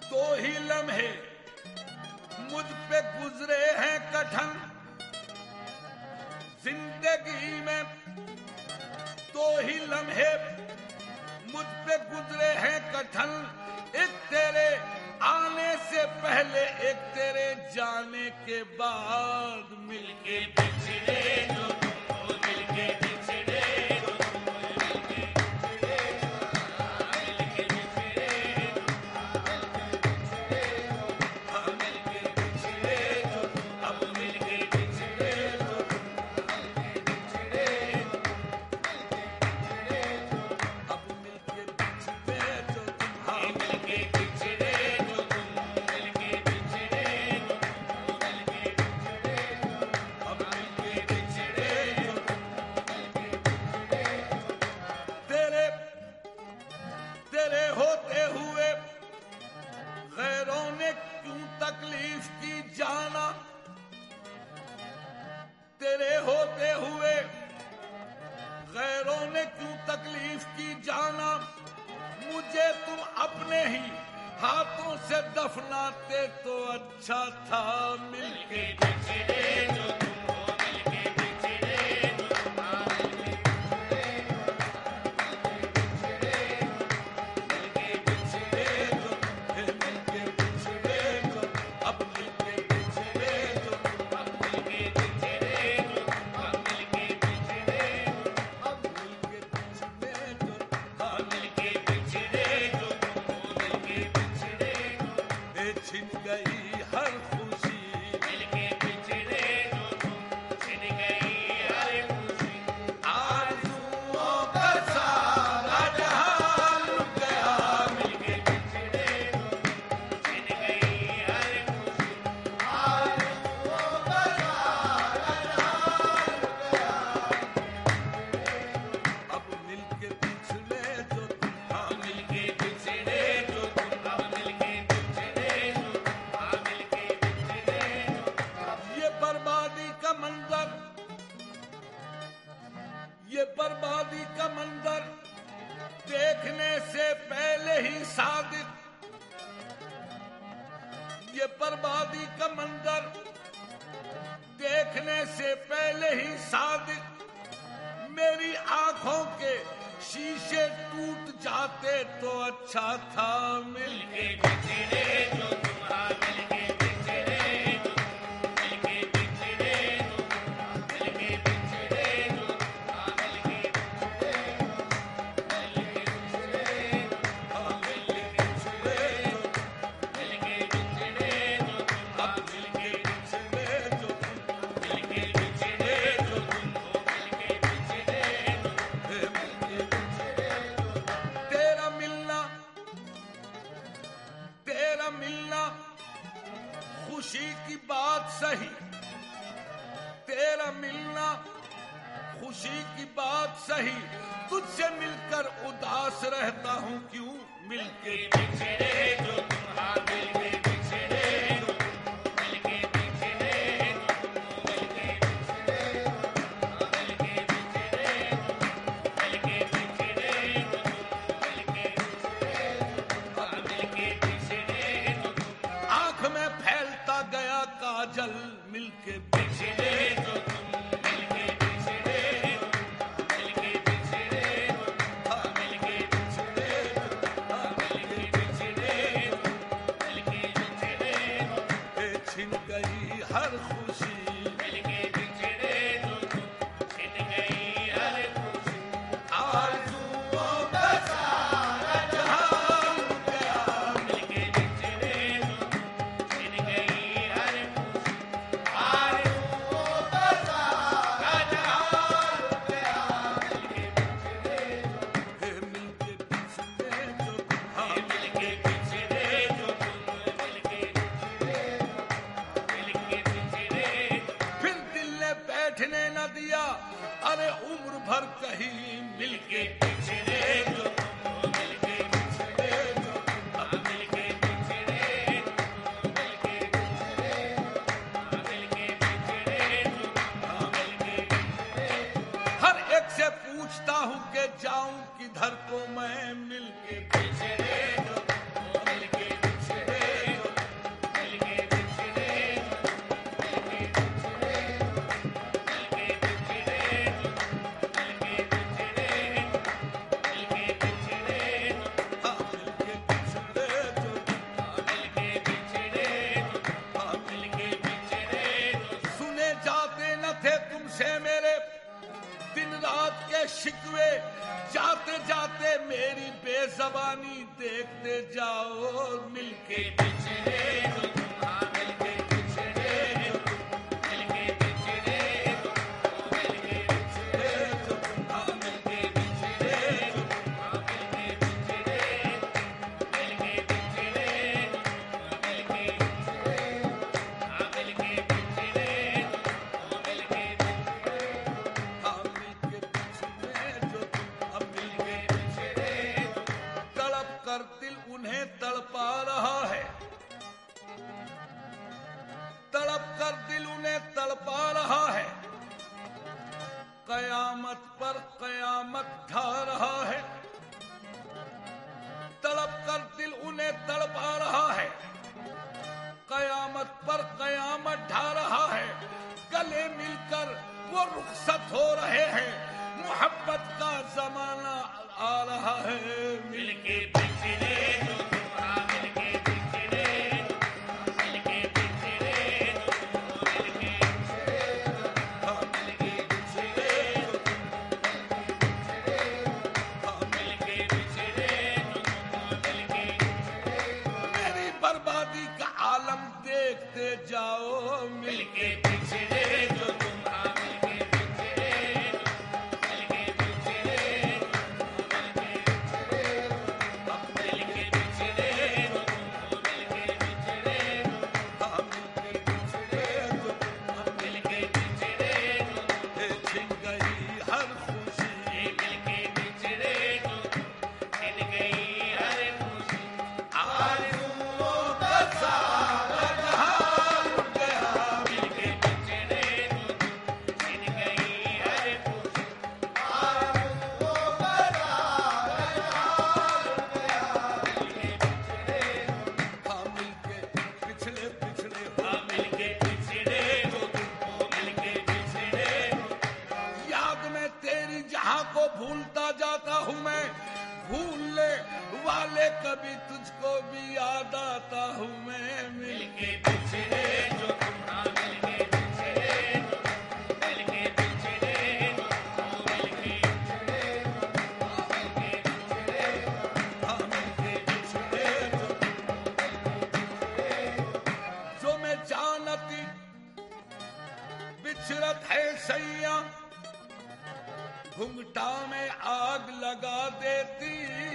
دو ہی لمحے مجھ پہ گزرے ہیں کٹھن، زندگی میں دو ہی لمحے مجھ پہ گزرے ہیں کٹھن، ایک تیرے آنے سے پہلے ایک تیرے جانے کے بعد، مل کے بچھڑے جو تم مل کے بچھڑے جو تم مل کے بچھڑے مل کے بچھڑے مل کے بچھڑے جو اب مل کے بچھڑے جو اب مل کے بچھڑے جو تم مل کے بچھڑے جو تم مل کے بچھڑے اب مل کے بچھڑے جو تیرے ہوتے ہوئے غیروں نے کیوں تکلیف کی جانا، تیرے ہوتے ہوئے غیروں نے کیوں تکلیف کی جانا، مجھے تم اپنے ہی ہاتھوں سے دفناتے تو اچھا تھا، مل کے بچھڑے جو تم ہو مل کے بچھڑے جو تم مل کے بچھڑے جو مل کے بچھڑے جو اب مل کے بچھڑے جو اب مل کے بچھڑے جو اب مل کے بچھڑے اب مل کے بچھڑے جو ہاں مل کے بچھڑے جو مل کے بچھڑے اے چھن گئی ہر خوشی، مل کے بچھڑے جو چھن گئی ہر خوشی، آرزوؤں کا سارا جہان رک گیا، مل کے بچھڑے چھن گئی ہر خوشی، آرزوؤں کا سارا جہان رک گیا، اب مل کے بچھڑے جو ہاں مل کے بچھڑے جو اب مل کے بچھڑے جو ہاں مل کے بچھڑے یہ بربادی کا منظر، یہ بربادی کا منظر دیکھنے سے پہلے ہی صادق، یہ بربادی کا منظر دیکھنے سے پہلے ہی صادق، میری آنکھوں کے شیشے ٹوٹ جاتے تو اچھا تھا، مل کے بچھڑے جو تمہارا مل کے بچھڑے جو مل کے بچھڑے جو مل کے بچھڑے جو مل کے بچھڑے مل کے بچھڑے مل کے بچھڑے مل کے بچھڑے جو اب مل کے بچھڑے جو مل کے بچھڑے جو تم ہو مل کے بچھڑے تیرا ملنا خوشی کی بات صحیح، تیرا ملنا خوشی کی بات صحیح، تجھ سے مل کر اداس رہتا ہوں کیوں، مل کے بچھڑے جو تمہاں مل کے بچھڑے جو مل کے بچھڑے جو مل کے بچھڑے مل کے بچھڑے مل کے بچھڑے جو مل کے بچھڑے آنکھ میں پھیلتا گیا کاجل، مل کے بچھڑے جو تم مل کے بچھڑے مل کے بچھڑے مل کے بچھڑے مل کے بچھڑے مل کے بچھڑے چھن گئی ہر خوشی، مل کے بچھڑے جو چھن گئی ہر خوشی، آرزوؤں کا سارا جہان رک گیا، مل کے بچھڑے چھن گئی ہر خوشی، آرزوؤں کا سارا جہان رک گیا، مل کے بچھڑے جو ہاں مل کے بچھڑے جو مل کے بچھڑے پھر دل نے بیٹھنے نہ دیا، ارے عمر بھر کہیں مل کے بچھڑے جو مل کے بچھڑے جو اب مل کے بچھڑے مل کے بچھڑے مل کے بچھڑے جو مل کے ہر ایک سے پوچھتا ہوں کہ جاؤں کدھر کو میں، مل کے بچھڑے جو مل کے بچھڑے زبانی دیکھتے جاؤ مل کے بچھڑے جو تم، ہاں مل کے بچھڑے جو تم، مل کے بچھڑے جو تم، مل کے بچھڑے جو تم، ہاں مل کے بچھڑے جو تم، ہاں مل کے بچھڑے مل کے بچھڑے مل کے بچھڑے ہاں مل کے بچھڑے مل کے بچھڑے ہاں مل کے بچھڑے جو تم، اب مل کے بچھڑے تڑپ کر دل انہیں تڑپا رہا ہے، تڑپ کر دل انہیں تڑپا رہا ہے، قیامت پر قیامت ڈھا رہا ہے، تڑپ کر دل انہیں تڑپا رہا ہے، قیامت پر قیامت ڈھا رہا ہے، گلے مل کر وہ رخصت ہو رہے ہیں، محبت کا زمانہ آ رہا ہے، مل کے بچھڑے جو تم، ہاں مل کے بچھڑے مل کے بچھڑے مل کے ہاں مل کے بچھڑے ہاں مل کے بچھڑے مل کے میری بربادی کا عالم دیکھتے جاؤ مل کے بچھڑے جو تم، ہاں مل کے بچھڑے مل کے بچھڑے مل کے اب مل کے بچھڑے جو تم، مل کے بچھڑے ہاں مل کے بچھڑے جو تم، اب مل کے بچھڑے چھن گئی ہر خوشی، مل کے بچھڑے جو تم، چھن گئی ہر خوشی، آرزوؤں کا سارا جہاں اٹھ گیا، مل کے بچھڑے جو تم، چھن گئی ہر خوشی، آرزوؤں کا سارا جہاں اٹھ گیا، مل کے بچھڑے ہاں مل کے پچھڑے پچھڑے ہاں مل کے بچھڑے جو تم، مل کے بچھڑے یاد میں تیری جہاں کو بھولتا جاتا ہوں میں، بھولنے والے کبھی تجھ کو بھی یاد آتا ہوں میں، مل کے بچھڑے جو تم، ہاں مل کے بچھڑے مل کے بچھڑے مل کے بچھڑے ہاں مل کے بچھڑے جو میں جانتی بچھڑت ہے سیاں، گھنگٹا میں آگ لگا دیتی،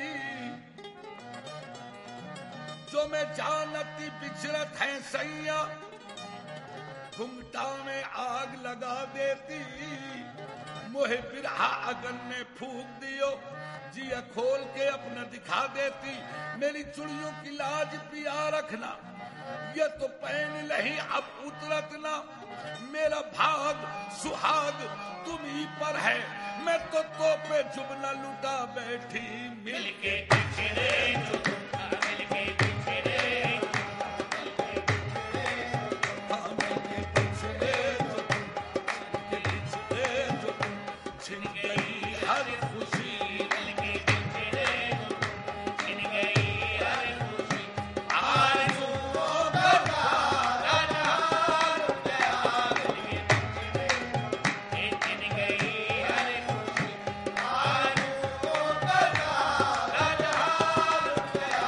جو میں جانتی بچھڑت ہے سیاں، گھنگٹا میں آگ لگا دیتی، موہ برہا اگن نے پھونک دیو، جیا کھول کے اپنا دکھا دیتی، میری چڑیوں کی لاج پیا رکھنا، یہ تو پین لہی اب اترت نہ، میرا بھاگ سہاگ تم ہی پر ہے، میں تو پہ جبنا لٹا بیٹھی، مل کے بچھڑے جو تم، ہاں مل کے بچھڑے ہاں مل کے بچھڑے جو تم، مل کے بچھڑے جو تم، چھن گئی ہر خوشی، مل کے بچھڑے چھن گئی ہر خوشی، آرزوؤں کا سارا جہاں اٹھ گیا، مل کے بچھڑے چھن گئی ہر خوشی، آرزوؤں کا سارا جہاں اٹھ گیا،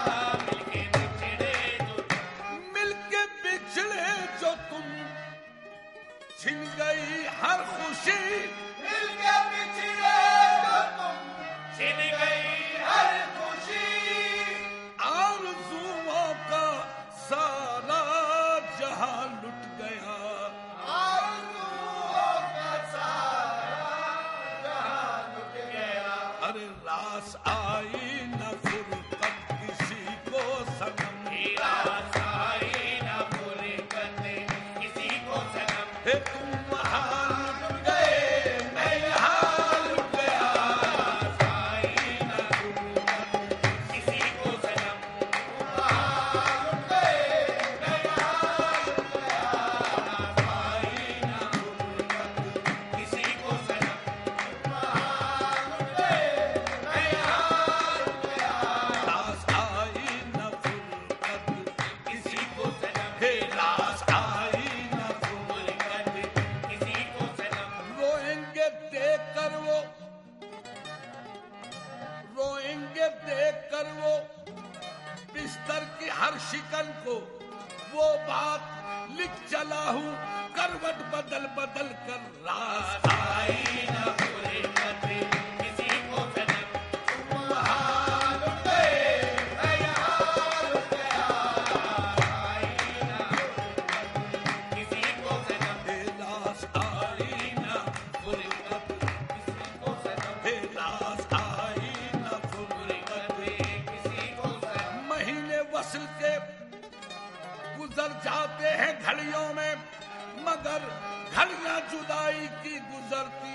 ہر شکن کو وہ بات لکھ چلا ہوں، کروٹ بدل بدل کر راز آئی نہ پورے کتے کسی کو صنم بحال اٹھ گئے خیال اٹھ گیا آئی نہ کسی کو صنم لاس آئی نہ پورے کتے کسی کو صنم لاس آئی نہ پورے کتے کسی کو صنم مہینے وصل کے گزر جاتے ہیں گھڑیوں میں، مگر گھڑیاں جدائی کی گزرتی